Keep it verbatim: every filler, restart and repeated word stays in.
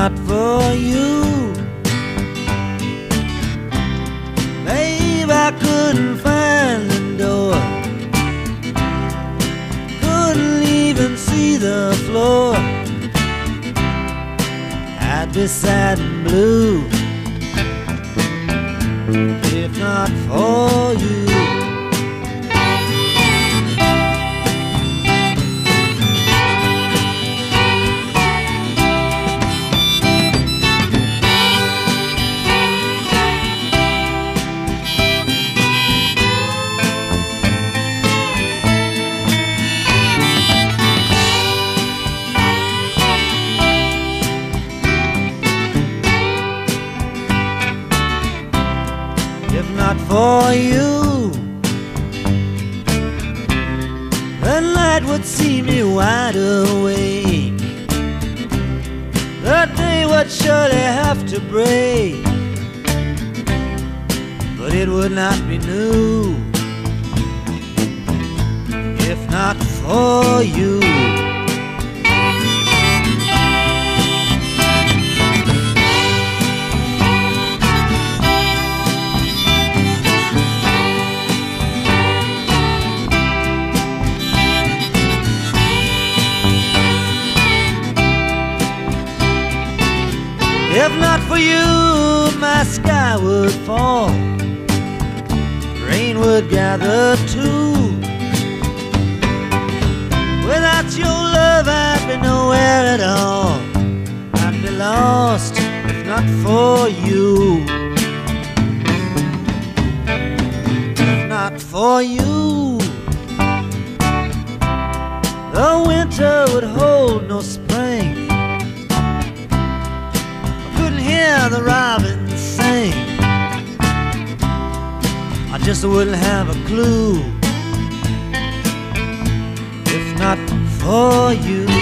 not for you. Babe, I couldn't find the door, couldn't even see the floor. I'd be sad and blue if not for you. If not for you, the night would see me wide awake. The day would surely have to break, but it would not be new if not for you. If not for you, my sky would fall, rain would gather too. Without your love, I'd be nowhere at all. I'd be lost if not for you. If not for you, the winter would hold no spring. Hear the robins sing, I just wouldn't have a clue if not for you.